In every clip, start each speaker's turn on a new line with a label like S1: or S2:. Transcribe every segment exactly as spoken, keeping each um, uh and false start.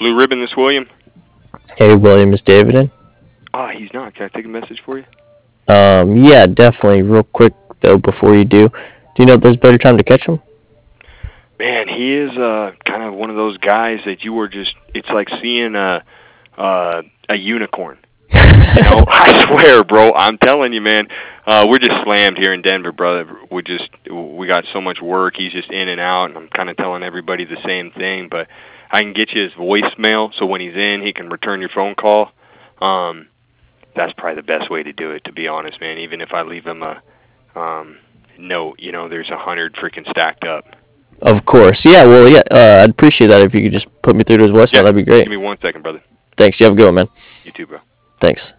S1: Blue Ribbon, this William.
S2: Hey, William, is David in?
S1: Ah, oh, he's not. Can I take a message for you?
S2: Um, yeah, definitely. Real quick, though, before you do, do you know if there's a better time to catch him?
S1: Man, he is uh, kind of one of those guys that you were just, it's like seeing a, uh, a unicorn. You know, I swear, bro, I'm telling you, man, uh, we're just slammed here in Denver, brother. We just, we got so much work. He's just in and out, and I'm kind of telling everybody the same thing, but I can get you his voicemail, so when he's in, he can return your phone call. Um, that's probably the best way to do it, to be honest, man. Even if I leave him a um, note, you know, there's a hundred freaking stacked up.
S2: Of course. Yeah, well, yeah, uh, I'd appreciate that if you could just put me through to his voicemail.
S1: Yeah,
S2: that'd be great.
S1: Give me one second, brother.
S2: Thanks. You have a good one, man.
S1: You too, bro.
S2: Thanks.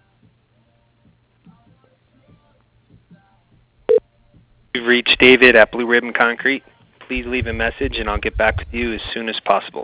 S3: You've reached David at Blue Ribbon Concrete. Please leave a message, and I'll get back with you as soon as possible.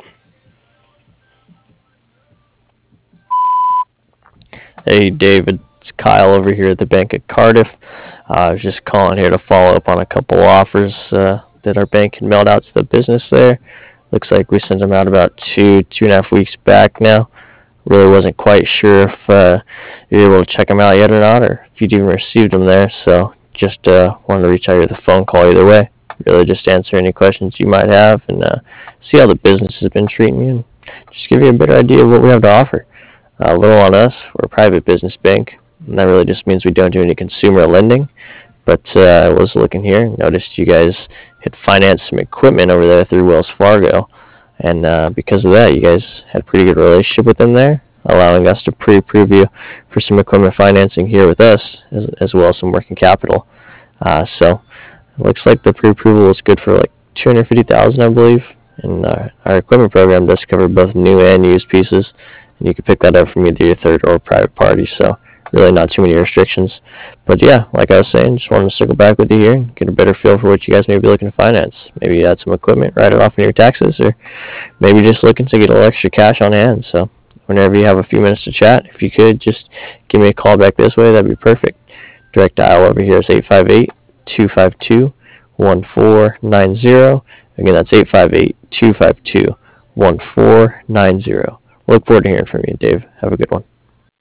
S2: Hey, David. It's Kyle over here at the Bank of Cardiff. Uh, I was just calling here to follow up on a couple offers uh, that our bank had mailed out to the business there. Looks like we sent them out about two, two and a half weeks back now. Really wasn't quite sure if uh, you were able to check them out yet or not, or if you'd even received them there. So just uh, wanted to reach out with a phone call either way. Really just answer any questions you might have and uh, see how the business has been treating you and just give you a better idea of what we have to offer. Uh, a little on us, we're a private business bank, and that really just means we don't do any consumer lending. But uh, I was looking here, noticed you guys had financed some equipment over there through Wells Fargo, and uh, because of that, you guys had a pretty good relationship with them there, allowing us to pre-approve you for some equipment financing here with us, as, as well as some working capital. Uh, so it looks like the pre-approval was good for like two hundred fifty thousand dollars, I believe, and uh, our equipment program does cover both new and used pieces, and you can pick that up from either your third or private party, so really not too many restrictions. But yeah, like I was saying, just wanted to circle back with you here and get a better feel for what you guys may be looking to finance. Maybe you add some equipment, write it off in your taxes, or maybe just looking to get a little extra cash on hand. So whenever you have a few minutes to chat, if you could just give me a call back this way, that'd be perfect. Direct dial over here is eight five eight, two five two, one four nine zero. Again, that's eight five eight, two five two, one four nine zero. Look forward to hearing from you, Dave. Have a good one.